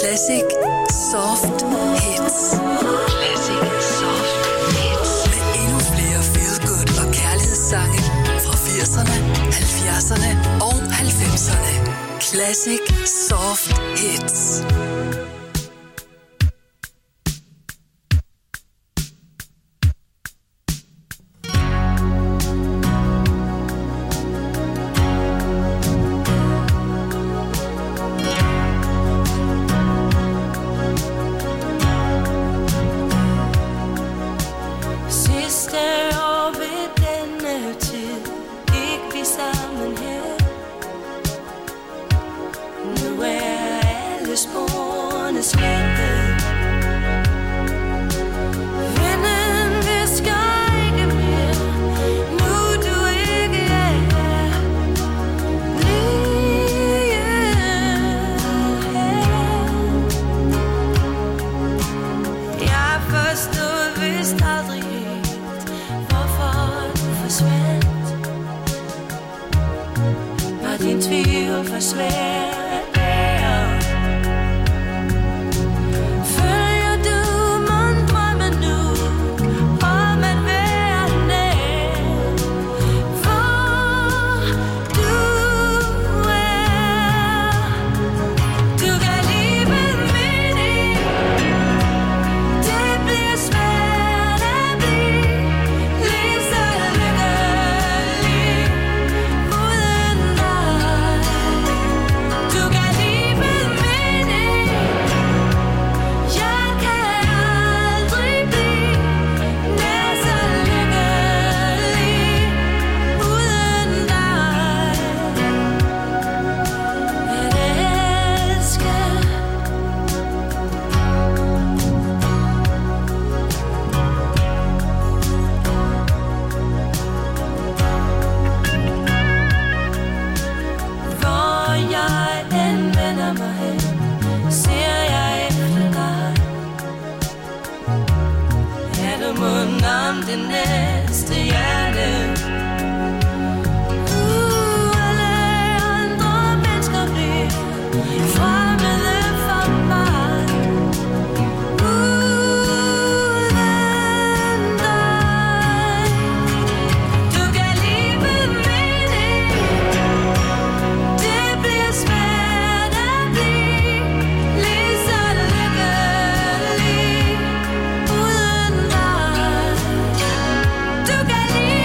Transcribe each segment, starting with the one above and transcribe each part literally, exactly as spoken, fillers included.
Classic Soft Hits. Classic Soft Hits. Med endnu flere feel-good og kærlighedssange fra firserne, halvfjerdserne og halvfemserne. Classic Soft Hits. Du kan lide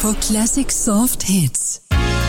på Classic Soft Hits.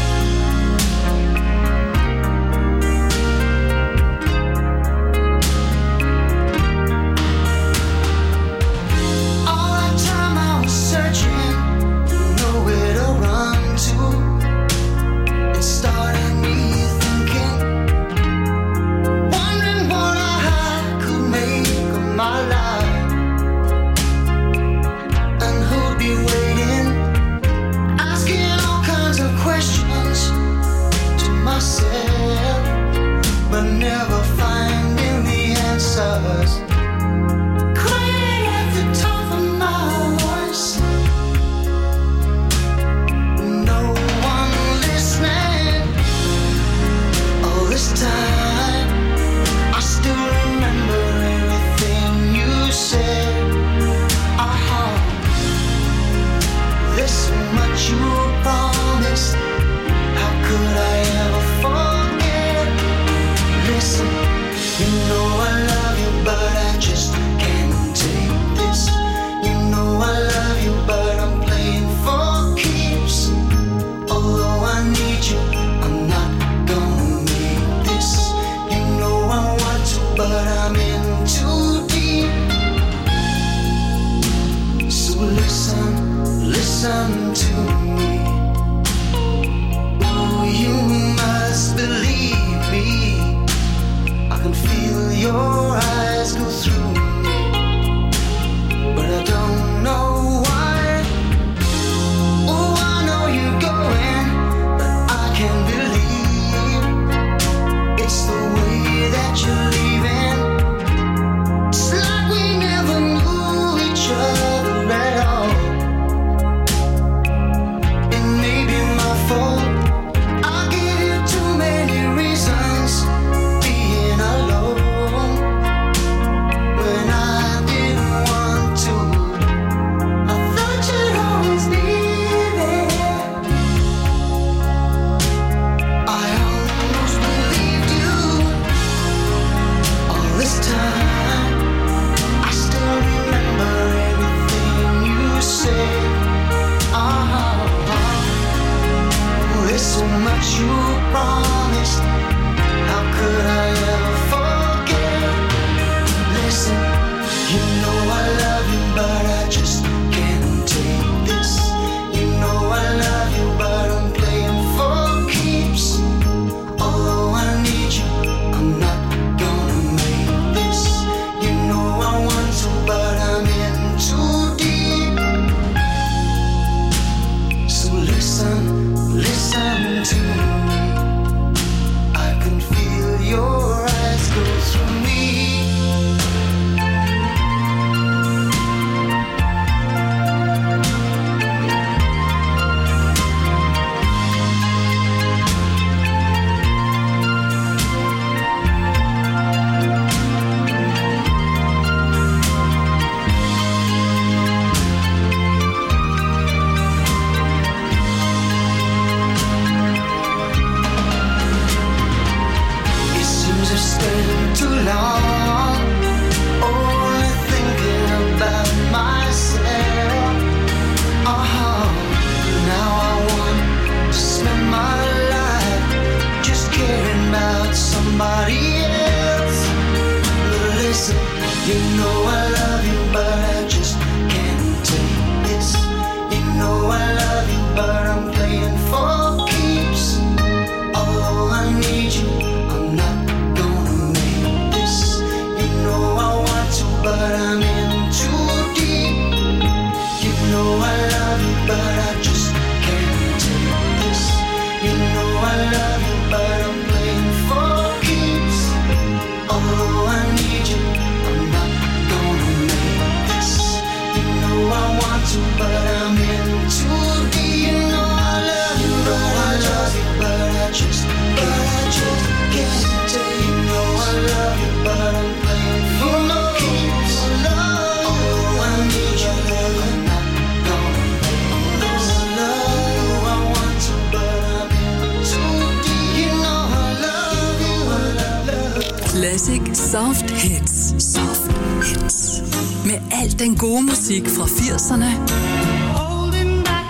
Classic Soft Hits. Soft Hits. Med al den gode musik fra firserne,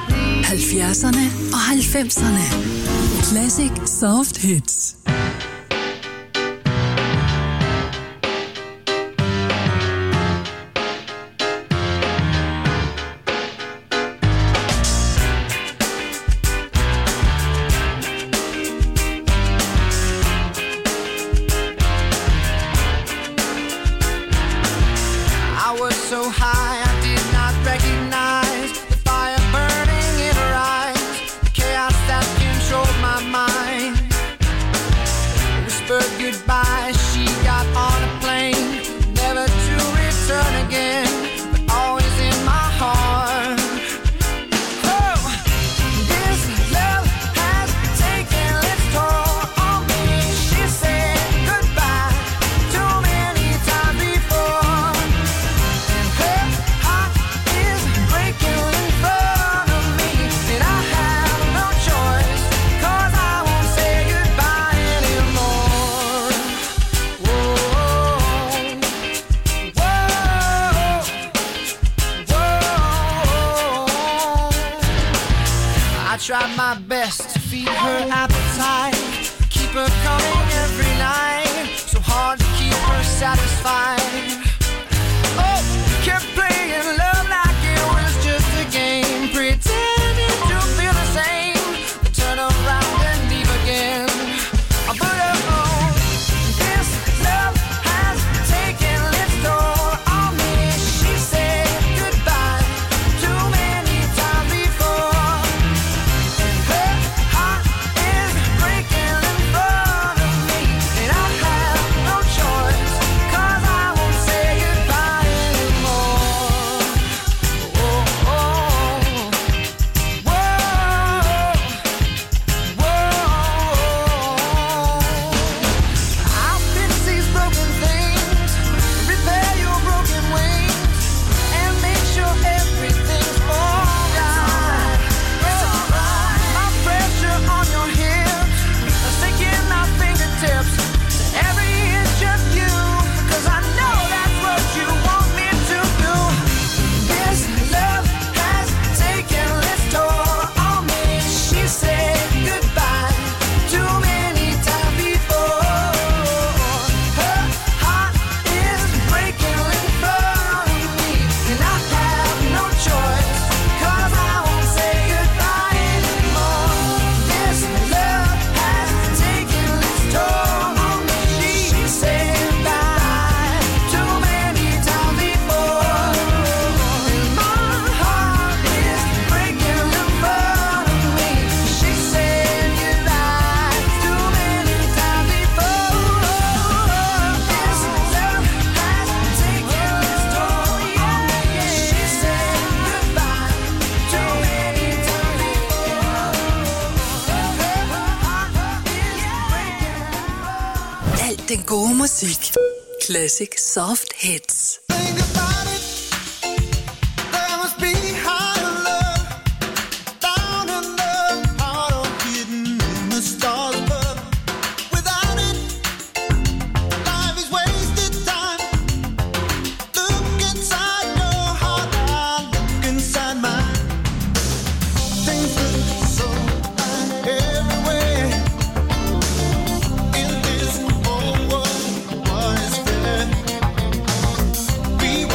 halvfjerdserne og halvfemserne. Classic Soft Hits. Tried my best to feed her appetite, keep her coming every night, so hard to keep her satisfied. Oh, kept playing love like it was just a game, pretending to feel the same, then turn around and leave again. But oh, this love has taken its toll on me. She said goodbye too many times before. Den gode musik. Classic Soft Hits. We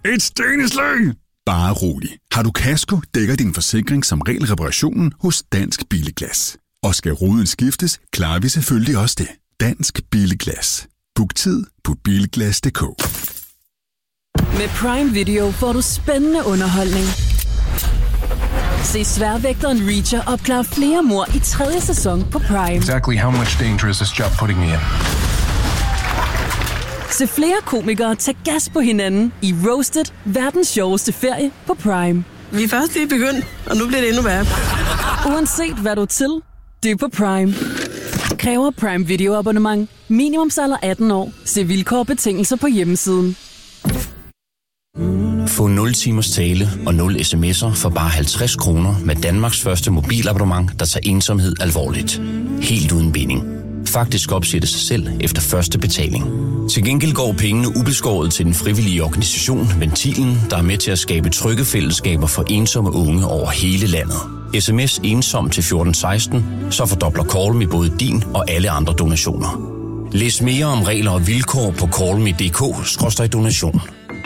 Et steneslag! Bare rolig. Har du kasko, dækker din forsikring som regel reparationen hos Dansk Bilglas. Og skal ruden skiftes, klarer vi selvfølgelig også det. Dansk Bilglas. Book tid på bilglas punktum d k. Med Prime Video får du spændende underholdning. Se Sværvægteren Reacher opklare flere mord i tredje sæson på Prime. Exactly how much danger is this job putting me in? Se flere komikere tage gas på hinanden i Roasted, verdens sjoveste ferie på Prime. Vi er først lige begyndt, og nu bliver det endnu værre. Uanset hvad du er til, det er på Prime. Kræver Prime Video abonnement. Minimumsalder atten år. Se vilkår og betingelser på hjemmesiden. Få nul timers tale og nul sms'er for bare halvtreds kroner med Danmarks første mobilabonnement, der tager ensomhed alvorligt. Helt uden binding. Faktisk opsætte sig selv efter første betaling. Til gengæld går pengene ubeskåret til den frivillige organisation Ventilen, der er med til at skabe trygge fællesskaber for ensomme unge over hele landet. Sms ensom til fjorten seksten, så fordobler Callme både din og alle andre donationer. Læs mere om regler og vilkår på callme punktum d k skråstreg donation.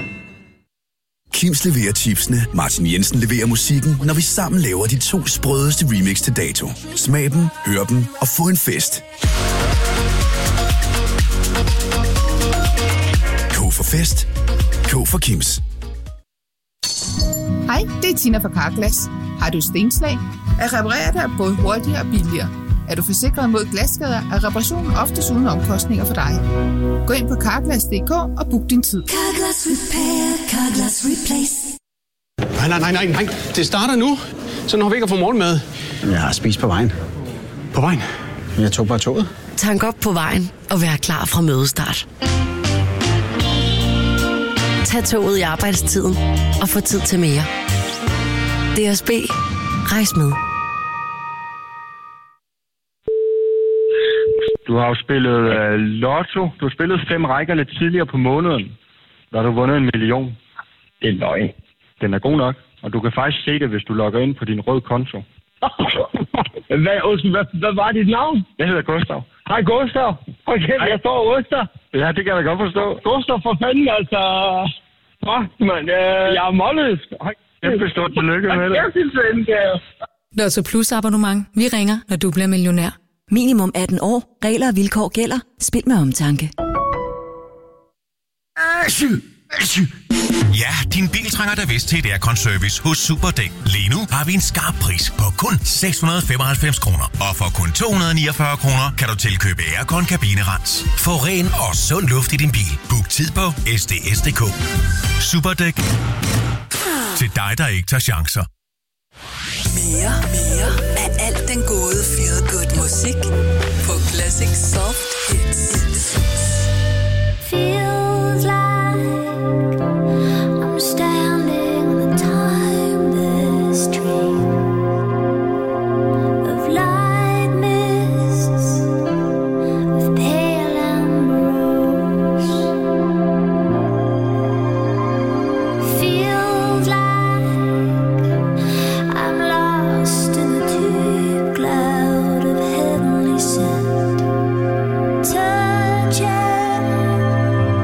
Kims leverer chipsene, Martin Jensen leverer musikken, når vi sammen laver de to sprødeste remix til dato. Smag dem, hør dem og få en fest. K for fest. K for Kims. Hej, det er Tina fra Carglass. Har du stenslag? At reparere dig er både hurtigere og billigere. Er du forsikret mod glasskader, er reparationen oftest uden omkostninger for dig. Gå ind på carglass punktum d k og book din tid. Carglass Repair, Carglass Replace. Nej, nej, nej, nej, nej. Det starter nu. Så når vi ikke har fået morgenmad. Jeg har spist på vejen. På vejen? Jeg tog bare toget. Tank op på vejen og vær klar fra mødestart. Tag toget i arbejdstiden og få tid til mere. D S B. Rejs med. Du har jo spillet uh, lotto. Du har spillet fem rækker lidt tidligere på måneden. Der har du vundet en million. Det er løgn. Den er god nok. Og du kan faktisk se det, hvis du logger ind på din rød konto. hvad, hvad, hvad var dit navn? Jeg hedder Gustav. Hej Gustav. Okay, Hej. Jeg står Oster. Ja, det kan jeg da godt forstå. Gustav, for fanden, altså. Fuck, man. Øh, jeg er målløs. Kæmpe stort tillykke med det. Lotto Plus abonnement. Vi ringer, når du bliver millionær. Minimum atten år. Regler og vilkår gælder. Spil med omtanke. Ja, din bil trænger da vist til et aircon-service hos Superdæk. Lige nu har vi en skarp pris på kun seks hundrede og femoghalvfems kroner. Og for kun to hundrede og niogfyrre kroner kan du tilkøbe aircon kabinerens. Få ren og sund luft i din bil. Book tid på s d s punktum d k. Superdæk. Til dig, der ikke tager chancer. Mere, mere af alt den gode feel good musik på Classic Soft Hits. Feels like I'm standing on the timeless stream of light mists with pale ambrose. Feels like I'm lost in the deep cloud of heavenly scent. Touching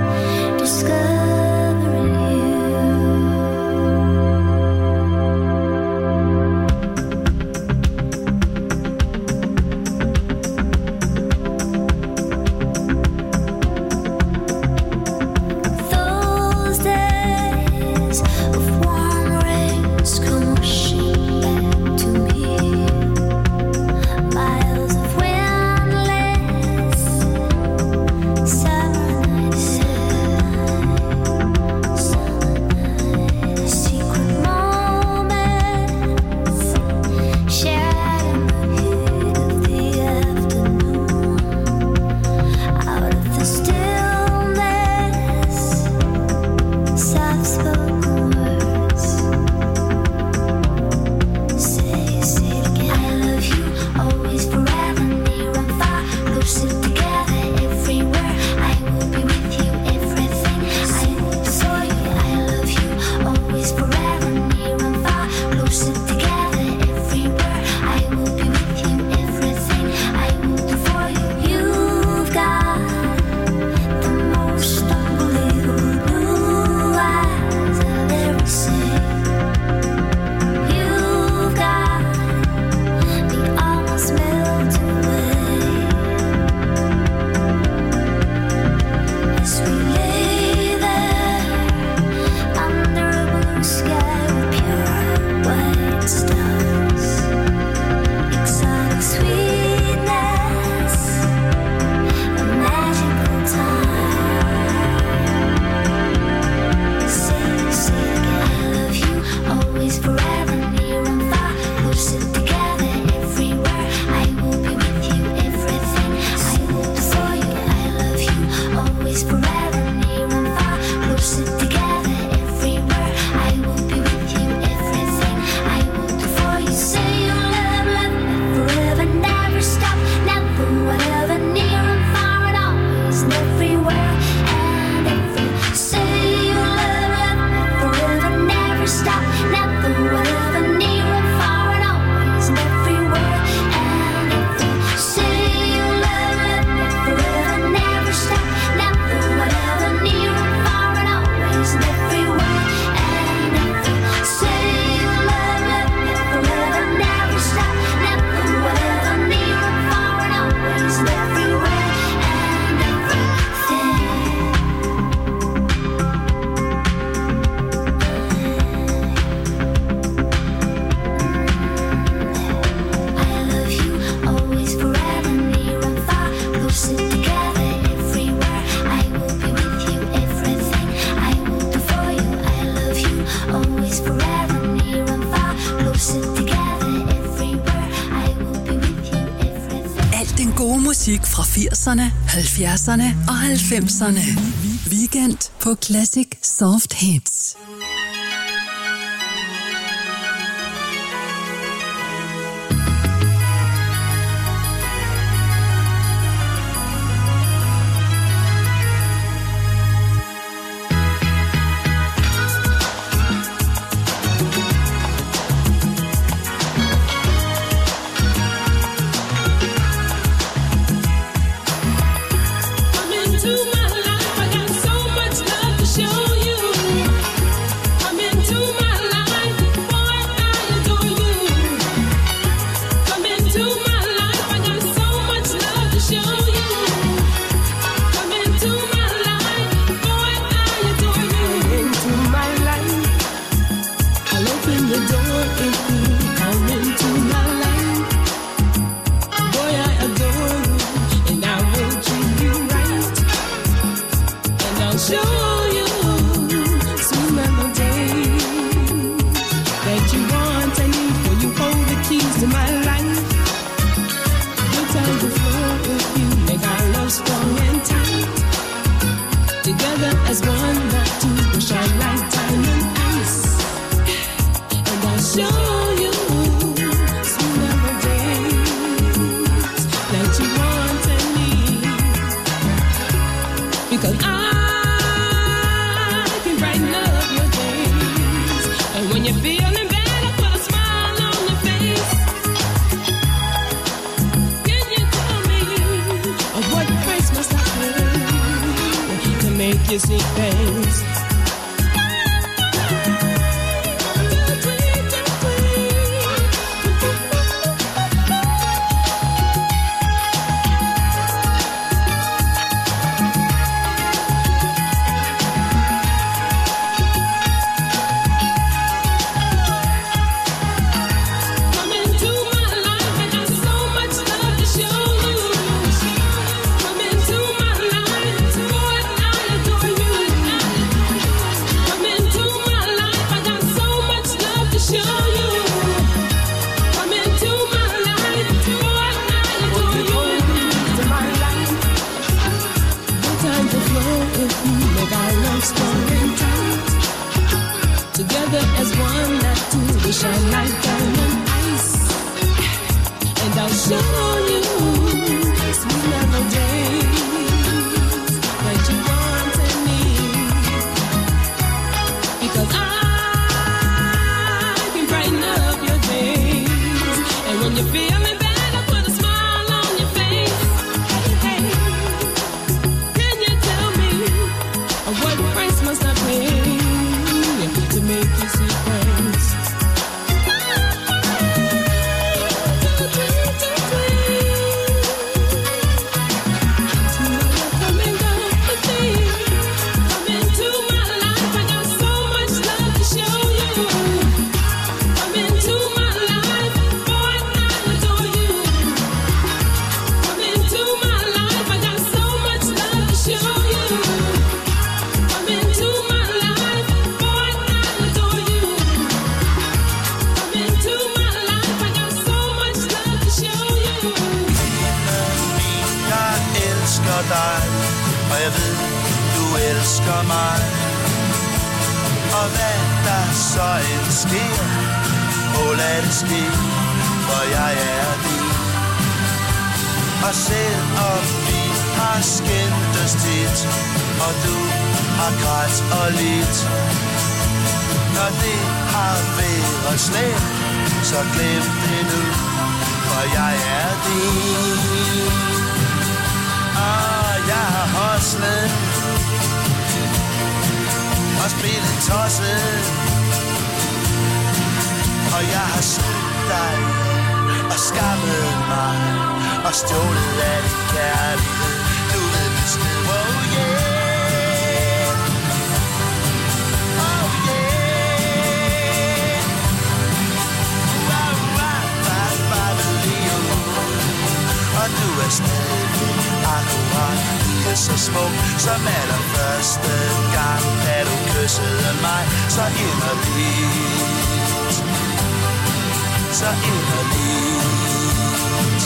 peace forever, near and far, closer together everywhere. I will be with you everything. Alt den gode musik fra firserne, halvfjerdserne og halvfemserne. Weekend på Classic Soft Hits. Så smuk som allerførste gang, da du kyssede mig så inderligt, så inderligt.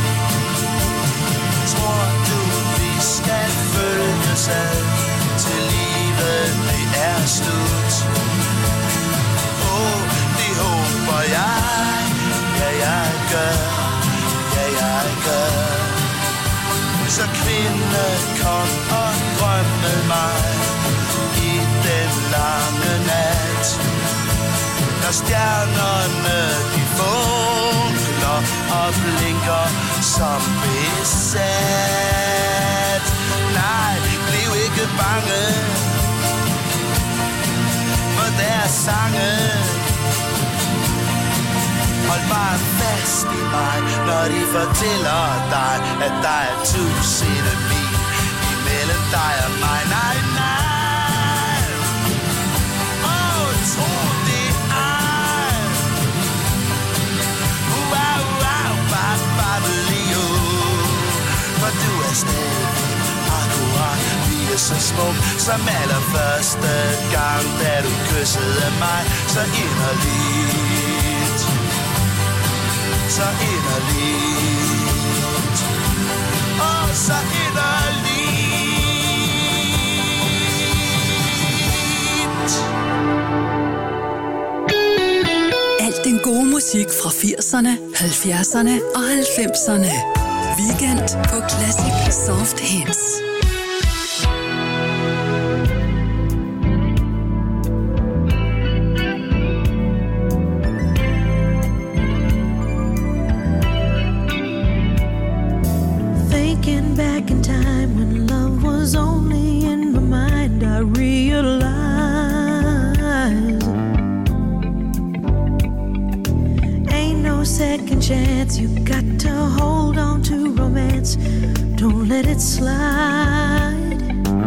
Tror du, vi skal følges ad, til livet det er slut? Åh, oh, det håber jeg, ja jeg gør, ja jeg gør. Så kvinde, kom og drøm med mig i den lange nat, når stjernerne de funkler og blinker som besat. Nej, bliv ikke bange for deres sange. Hold bare fast i mig, når de fortæller dig, at der er tusind mil imellem dig og mig. Nej, nej. Åh, oh, tro det ej. Wow, wow, bap, bap, leo. For du er stadig akkurat lige så smuk som allerførste gang, da du kyssede mig så inderligt, så inderligt, åh, så inderligt. Alt den gode musik fra firserne, halvfjerdserne og halvfemserne. Weekend på Classic Soft Hits. Back in time when love was only in my mind, I realized ain't no second chance. You got to hold on to romance, don't let it slide.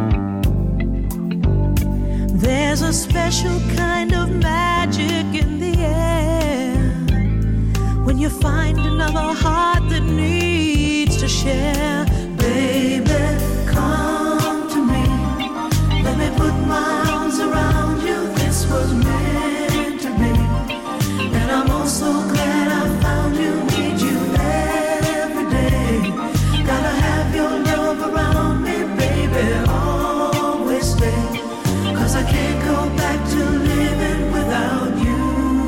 There's a special kind of magic in the air when you find another heart that needs to share. Baby, come to me. Let me put my arms around you. This was meant to be. And I'm also glad I found you. Need you every day. Gotta have your love around me, baby. Always stay. Cause I can't go back to living without you.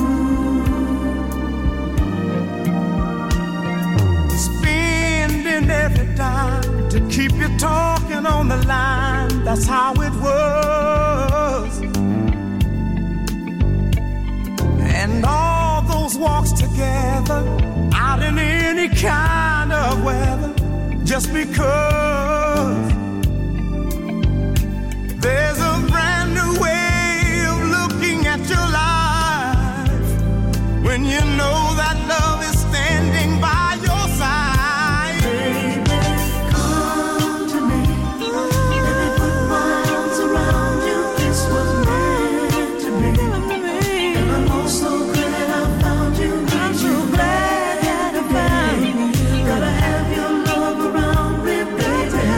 Spending every dime to keep you talking on the line, that's how it was. And all those walks together, out in any kind of weather, just because there's a brand new way of looking at your life when you know that love is standing by your side. Baby,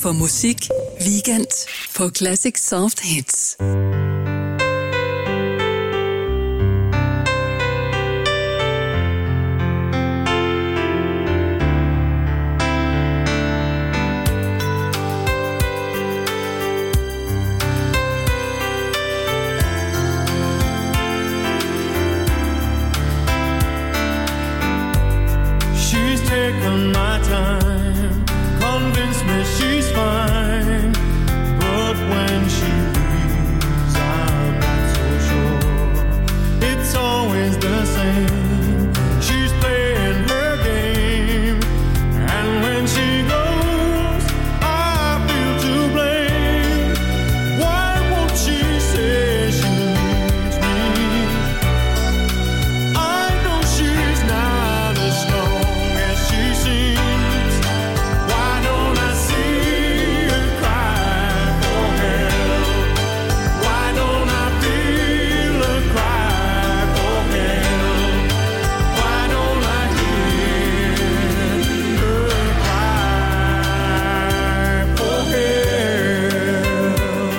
for musik. Weekend på Classic Soft Hits. Taken my time, convince me she's fine, but when she leaves, I'm not so sure. It's always the same. She's playing her game, and when she goes, I feel to blame. Why won't she say she needs me? I know she's not as strong as she seems. Why don't I see her cry for help? Why don't I feel her cry for help? Why don't I hear her cry for help?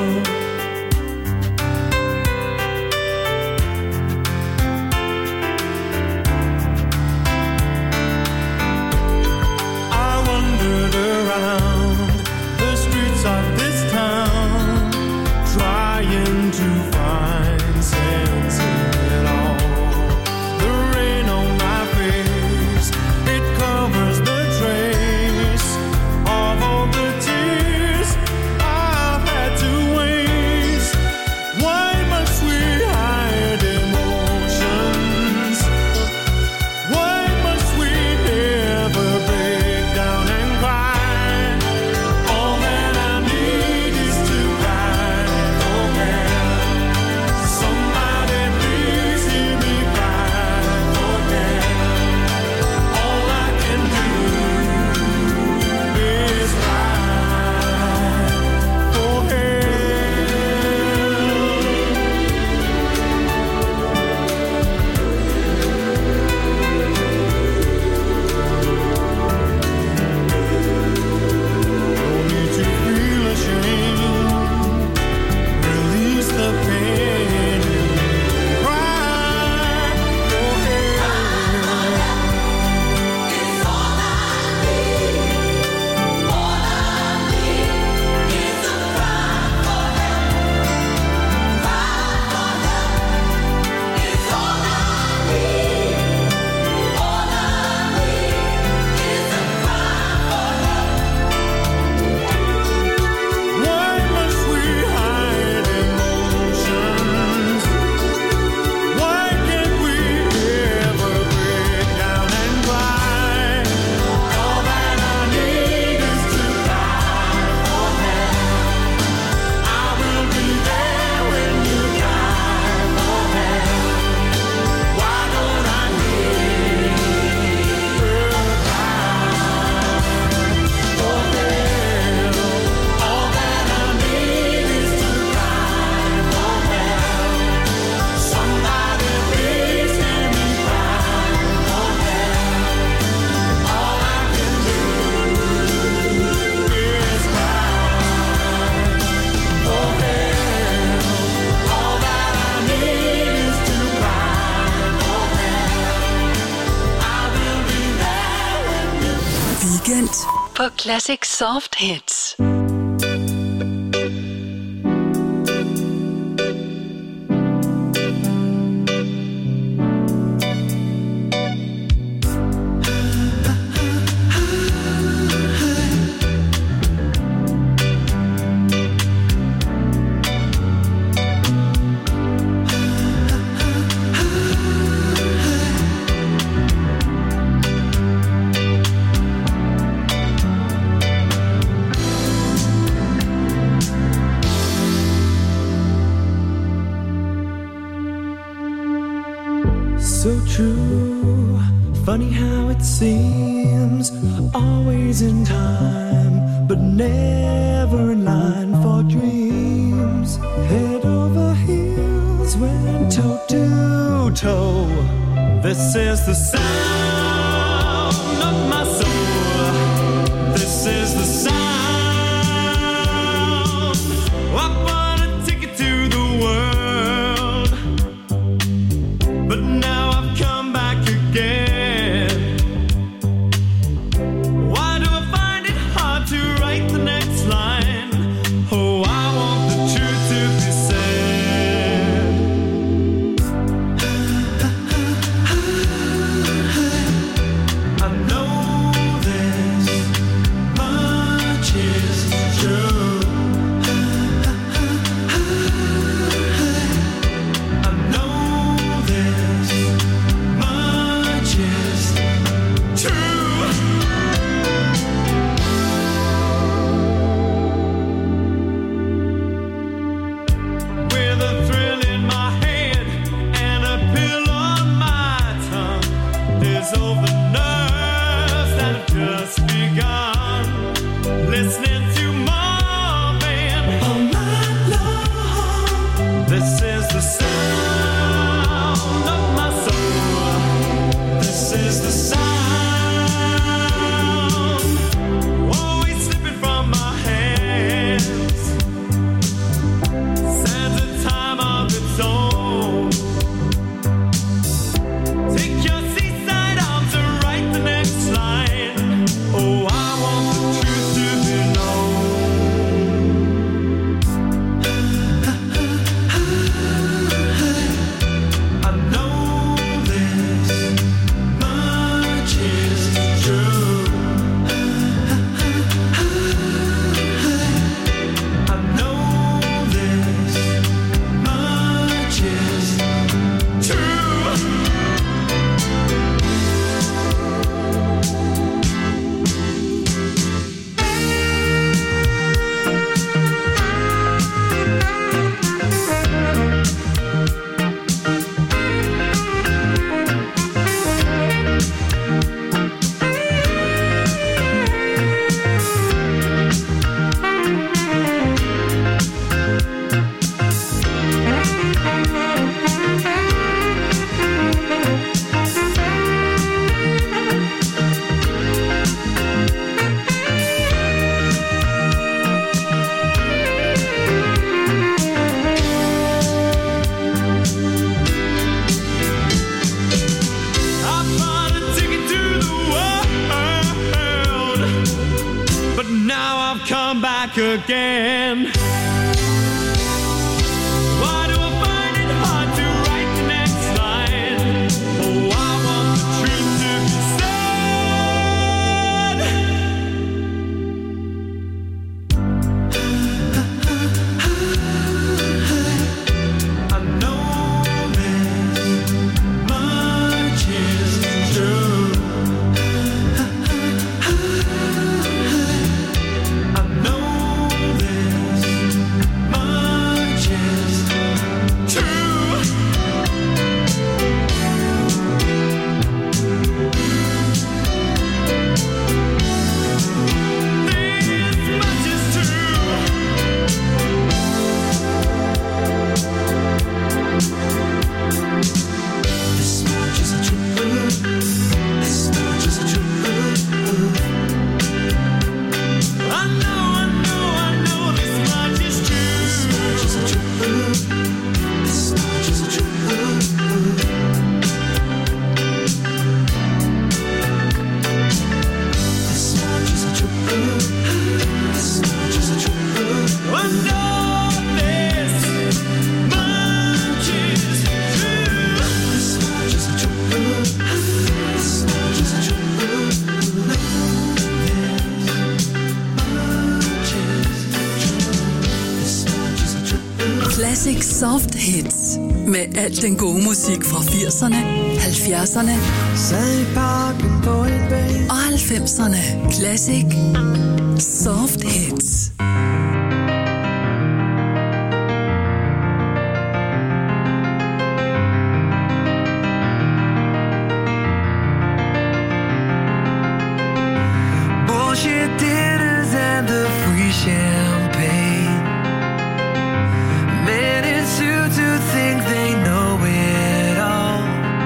I wandered around the streets of this town, trying to find sense in it all. The rain on my face, it covers the trace of all the tears I've had to waste. Why must we hide emotions? Why must we never break down and cry? All that I need is to cry for help. Somebody please hear me cry for help. All I can do is cry for No need to feel ashamed. Release the pain. Cry for help. It's all I need. All I need is a cry for help. Cry for help. It's all I need. All I need is a cry for help. Why must we hide emotions? Why can't we ever break down and cry? All that I need is to cry for help. I will be there when you cry for help. Why don't I hear her cry for help? All that I need is to cry for help. Somebody please hear me cry for help. All I can do is cry for help. All that I need is to cry for help. I will be there when you Weekend på Classic Soft Hits. so true. Funny how it seems, always in time, but never in line for dreams. Head over heels, went toe to toe. This is the sound of my soul. This is the sound but now I've come back again. Why do I find it hard to write the next line? Oh, I want the truth to be said. I know this much is true. I know this much is true. With a thrill in my head and a pill on my tongue, there's over nerves that have just begun. Listening to Marvin all night long. This is the sound of my soul. This is the sound, always slipping from my hands. Sands a time of its own. Take your seaside arms and write the next line. Oh, I want the truth to be known. I know this much is true. I know this much is true. I bought a ticket to the world, but now I've come back again. Why do I find it hard to write the next line? Oh, I want the truth to be said. I know this much is true. I know this much is true. This much is true. This much is true. This much is true. I know, I know, I know this much is true. This much is true. This much is true. This much is true. This much is true. I know this much is true. This much is true. This much is true. Classic Soft Hits. Med al den gode musik fra firserne, halvfjerdserne og halvfemserne. Classic Soft Hits. Bullshit dinners and the free champagne. Men in suits who think they know it all.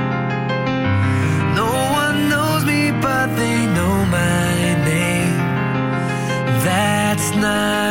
No one knows me, but they know my name. That's not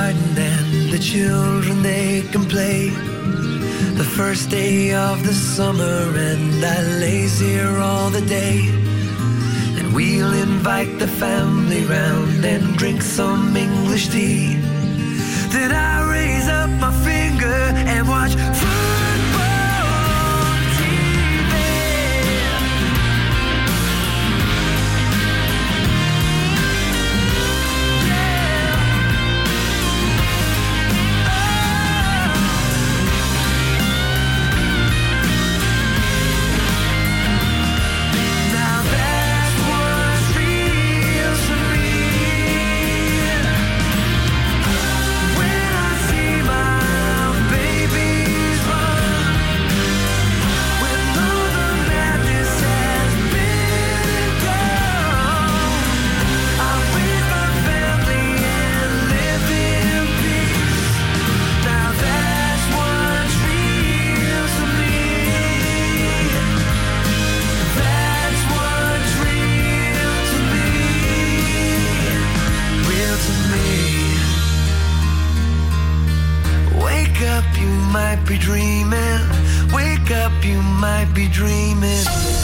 garden and the children, they can play. The first day of the summer and I lays here all the day. And we'll invite the family round and drink some English tea. Then I raise up my finger and watch football on T V. Now that's what's real to me. When I see my babies run, when all the madness has been gone, I'll raise my family and live in peace. Now that's what's real to me. That's what's real to me. Real to me. Wake up, you might be dreaming. Wake up, you might be dreaming.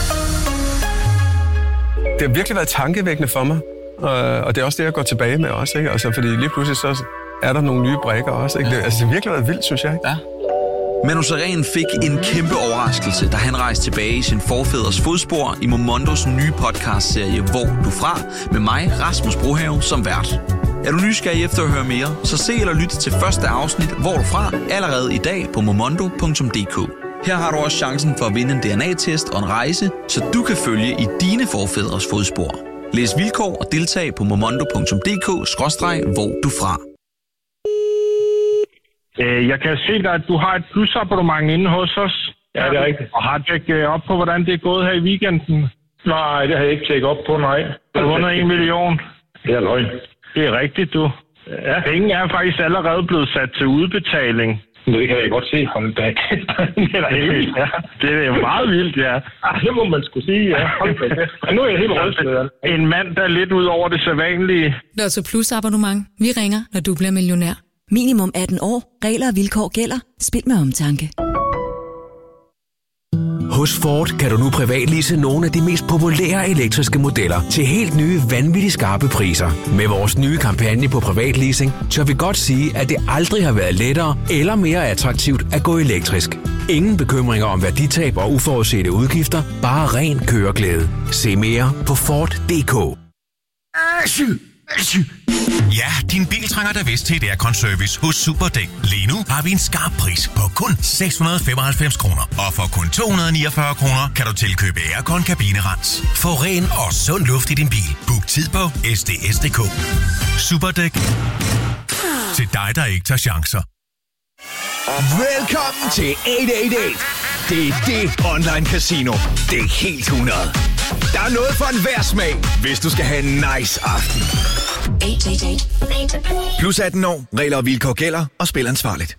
Det har virkelig været tankevækkende for mig, øh, og det er også det, jeg går tilbage med også, ikke? Altså, fordi lige pludselig så er der nogle nye brikker også, ikke? Det, altså, det har virkelig været vildt, synes jeg, ikke? Ja. Manu Sareen fik en kæmpe overraskelse, da han rejste tilbage i sin forfædres fodspor i Momondos nye podcastserie Hvor du fra, med mig, Rasmus Brohave, som vært. Er du nysgerrig efter at høre mere, så se eller lyt til første afsnit Hvor du fra allerede i dag på momondo punktum d k. Her har du også chancen for at vinde en D N A-test og en rejse, så du kan følge i dine forfædres fodspor. Læs vilkår og deltag på momondo punktum d k skråstreg hvor du fra. Øh, jeg kan se dig, at du har et plusabonnement inde hos os. Ja, det er rigtigt. Og har tjekket op på, hvordan det er gået her i weekenden? Nej, det har jeg ikke tjekket op på, nej. Du har vundet en million. Det er løgn. Det er rigtigt, du. Ja. Penge er faktisk allerede blevet sat til udbetaling. Det kan jeg godt se. Hold da. Det er da helt vildt. Ja, det er jo meget vildt, ja. Ah, det må man skulle sige, ja. Hold da. Men nu er jeg helt rystet. En mand, der er lidt ud over det sædvanlige. Lotto Plus abonnement. Vi ringer, når du bliver millionær. Minimum atten år. Regler og vilkår gælder. Spil med omtanke. Hos Ford kan du nu privatlease nogle af de mest populære elektriske modeller til helt nye, vanvittigt skarpe priser. Med vores nye kampagne på privatleasing, tør vi godt sige, at det aldrig har været lettere eller mere attraktivt at gå elektrisk. Ingen bekymringer om værditab og uforudsete udgifter, bare ren køreglæde. Se mere på Ford punktum d k. Ja, din bil trænger da vist til et aircon-service hos Superdæk. Lige nu har vi en skarp pris på kun seks hundrede femoghalvfems kroner. Og for kun to hundrede niogfyrre kroner kan du tilkøbe aircon kabinerens. Få ren og sund luft i din bil. Book tid på s d s punktum d k. Superdæk. Til dig, der ikke tager chancer. Velkommen til otte otte otte. Det er det online casino. Det er helt hundrede. Der er noget for enhver smag, hvis du skal have en nice aften. Plus atten år. Regler og vilkår gælder, og spil ansvarligt.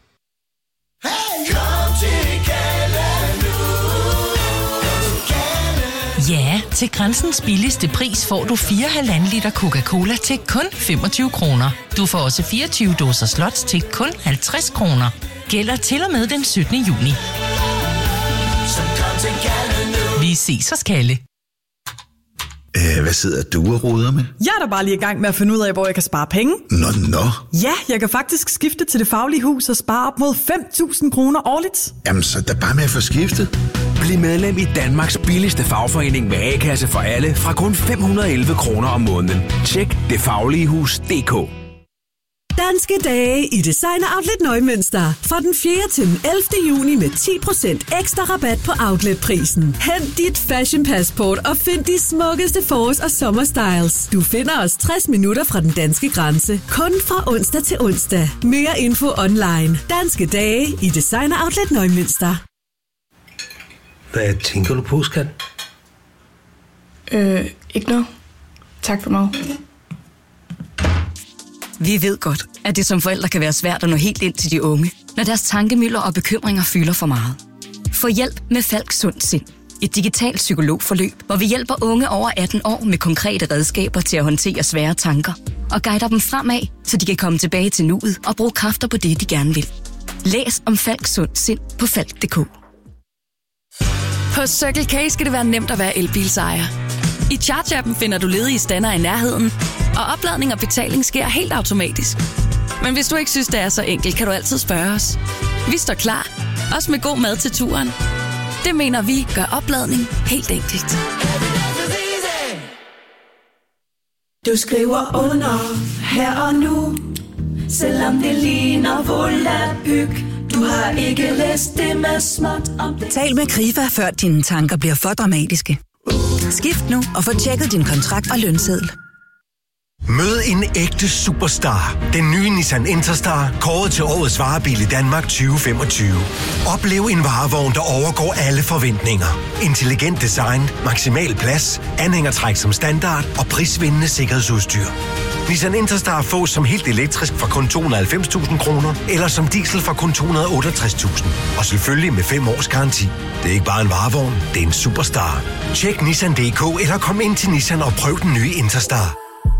Ja, til Grænsens billigste pris får du fire komma fem liter Coca-Cola til kun femogtyve kroner. Du får også fireogtyve dåser slots til kun halvtreds kroner. Gælder til og med den syttende juni. Vi ses hos Kalle. Æh, hvad sidder du og roder med? Jeg er da bare lige i gang med at finde ud af, hvor jeg kan spare penge. Nå, nå. Ja, jeg kan faktisk skifte til Det Faglige Hus og spare op mod fem tusind kroner årligt. Jamen, så er der bare med at få skiftet. Bliv medlem i Danmarks billigste fagforening med A-kasse for alle fra kun fem hundrede og elleve kroner om måneden. Tjek det faglige hus punktum d k. Danske dage i Designer Outlet Neumünster. Fra den fjerde til den ellevte juni med ti procent ekstra rabat på outletprisen. Hent dit fashion passport og find de smukkeste forårs- og sommerstyles. Du finder os tres minutter fra den danske grænse. Kun fra onsdag til onsdag. Mere info online. Danske dage i Designer Outlet Neumünster. Hvad tænker du på, skat? Øh, ikke noget. Tak for mig. Vi ved godt, at det som forældre kan være svært at nå helt ind til de unge, når deres tankemøller og bekymringer fylder for meget. Få hjælp med Falk Sund Sind. Et digitalt psykologforløb, hvor vi hjælper unge over atten år med konkrete redskaber til at håndtere svære tanker og guider dem fremad, så de kan komme tilbage til nuet og bruge kræfter på det, de gerne vil. Læs om Falk Sund Sind på falk punktum d k. På Circle K skal det være nemt at være elbilsejer. I Charge-appen finder du ledige stander i nærheden, og opladning og betaling sker helt automatisk. Men hvis du ikke synes, det er så enkelt, kan du altid spørge os. Vi står klar, også med god mad til turen. Det mener vi gør opladning helt enkelt. Du skriver under her og nu, selvom det ligner volapyk. Du har ikke læst det med småt om det. Tal med Krifa, før dine tanker bliver for dramatiske. Skift nu og få tjekket din kontrakt og lønseddel. Mød en ægte superstar. Den nye Nissan Interstar, kåret til årets varebil i Danmark tyve femogtyve. Oplev en varevogn, der overgår alle forventninger. Intelligent design, maksimal plads, anhængertræk som standard og prisvindende sikkerhedsudstyr. Nissan Interstar fås som helt elektrisk fra kun to hundrede og halvfems tusind kroner, eller som diesel fra kun to hundrede og otteogtres tusind. Og selvfølgelig med fem års garanti. Det er ikke bare en varevogn, det er en superstar. Tjek Nissan punktum d k eller kom ind til Nissan og prøv den nye Interstar.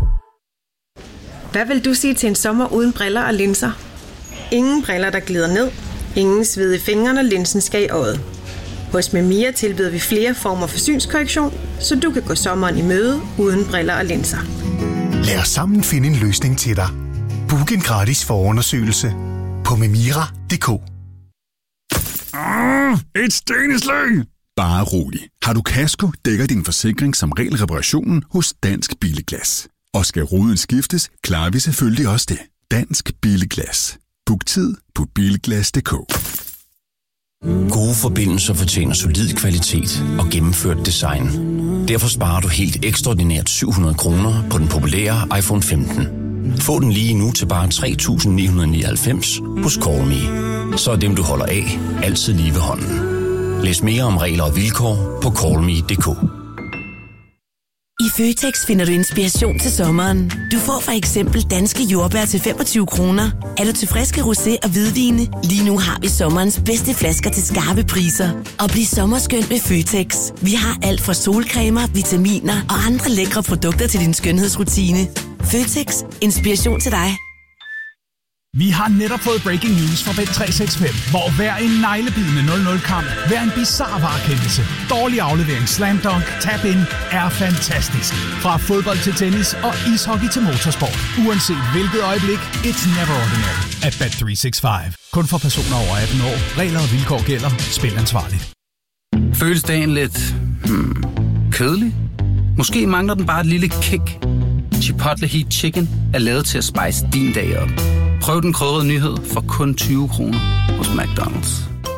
Hvad vil du sige til en sommer uden briller og linser? Ingen briller, der glider ned. Ingen sved i fingrene, og linsen skal i øjet. Hos Memia tilbyder vi flere former for synskorrektion, så du kan gå sommeren i møde uden briller og linser. Lad os sammen finde en løsning til dig. Book en gratis forundersøgelse på memira punktum d k. Ah, et steneslag! Bare rolig. Har du kasko, dækker din forsikring som regel reparationen hos Dansk Bilglas. Og skal ruden skiftes, klarer vi selvfølgelig også det. Dansk Bilglas. Book tid på bilglas punktum d k. Gode forbindelser fortjener solid kvalitet og gennemført design. Derfor sparer du helt ekstraordinært syv hundrede kroner på den populære iPhone femten. Få den lige nu til bare tre tusind ni hundrede nioghalvfems hos Callme. Så er dem, du holder af, altid lige ved hånden. Læs mere om regler og vilkår på callme punktum d k. I Føtex finder du inspiration til sommeren. Du får for eksempel danske jordbær til femogtyve kroner. Er du til friske rosé og hvidvine? Lige nu har vi sommerens bedste flasker til skarpe priser. Og bliv sommerskøn med Føtex. Vi har alt fra solcremer, vitaminer og andre lækre produkter til din skønhedsrutine. Føtex. Inspiration til dig. Vi har netop fået breaking news fra Bet tre seks fem, hvor hver en neglebidende nul nul-kamp, hver en bizarre varekendelse, dårlig aflevering, slam dunk, tap-in er fantastisk. Fra fodbold til tennis og ishockey til motorsport. Uanset hvilket øjeblik, it's never ordinary at Bet tre seks fem. Kun for personer over atten år. Regler og vilkår gælder. Spil ansvarligt. Føles dagen lidt hmm, kedelig? Måske mangler den bare et lille kick. Chipotle Heat Chicken er lavet til at spice din dag op. Prøv den krydrede nyhed for kun tyve kroner hos McDonald's.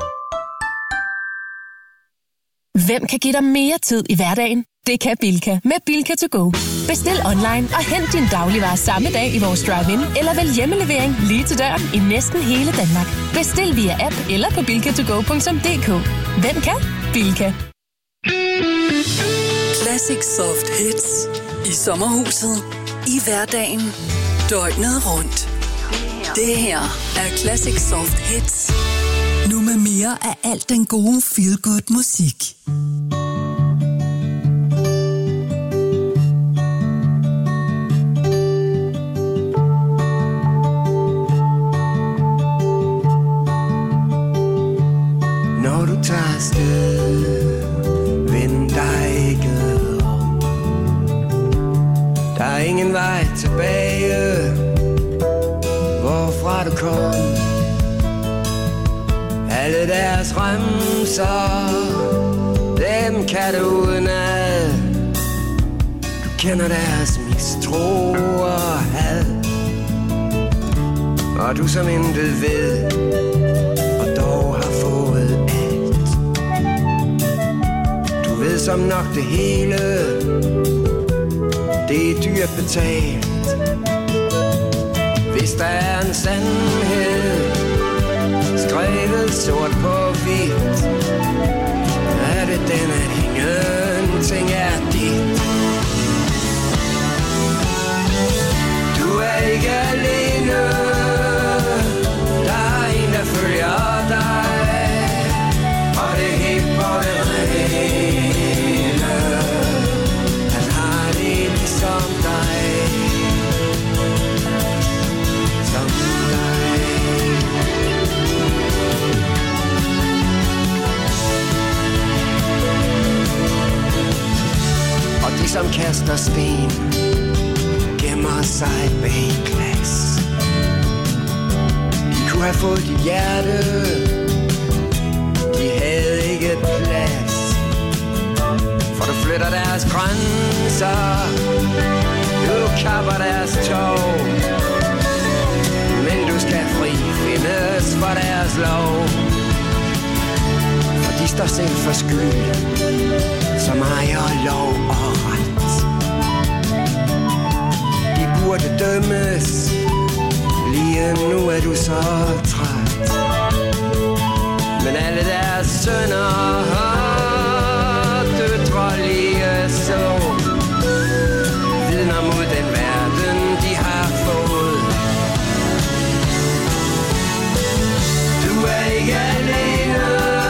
Hvem kan give dig mere tid i hverdagen? Det kan Bilka med Bilka to go. Bestil online og hent din dagligvarer samme dag i vores drive-in, eller vælg hjemmelevering lige til døren i næsten hele Danmark. Bestil via app eller på bilka to go punktum d k. Hvem kan? Bilka. Classic Soft Hits. I sommerhuset. I hverdagen. Døgnet rundt. Det her er Classic Soft Hits. Nu med mere af alt den gode feel-good musik. Når du tager afsted, vend dig ikke om. Der er ingen vej tilbage, hvorfra du kom. Alle deres remser, dem kan du udenad. Du kender deres mistro og had, og du som intet ved, og dog har fået alt. Du ved som nok det hele, det er dyrt betalt. Hvis der er en sandhed skrevet sort på hvidt, er det den, at ingenting er dit. Du er ikke alene, der er en, der følger dig, og det er helt på den rene. De som kaster sten gemmer sig bag glas. De kunne have fået dit hjerte, de havde ikke plads. For du flytter deres grænser, du kapper deres tog. Men du skal fri findes for deres lov. For de står selv for skyld, som ejer lov og ret. De burde dømmes, lige nu er du så træt. Men alle deres sønner har døtre lige så vidner mod den verden, de har fået. Du er ikke alene,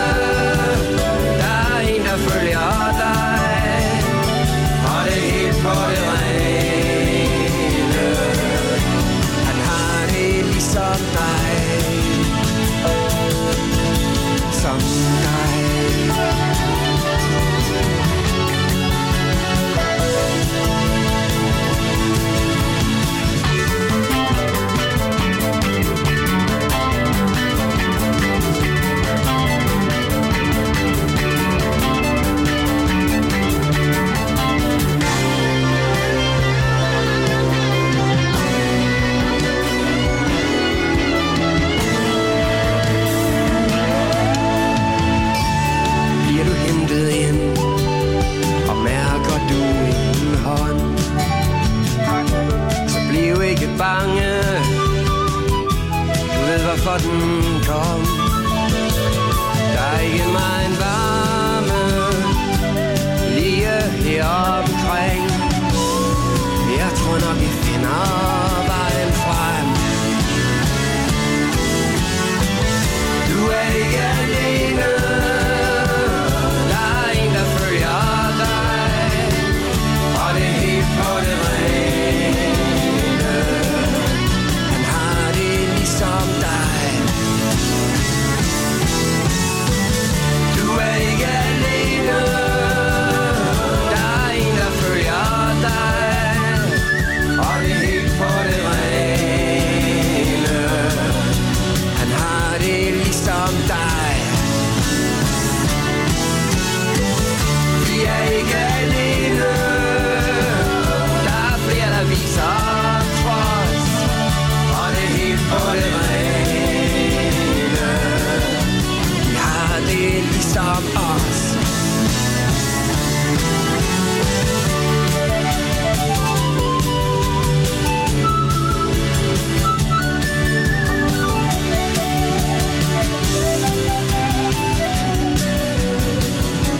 der er en, der følger dig, og det er helt på det rene. Han har det ligesom dig, som dig. Bange, du ved hvorfor den kom. Der er ikke meget varme lige her omkring. Jeg tror nok vi finder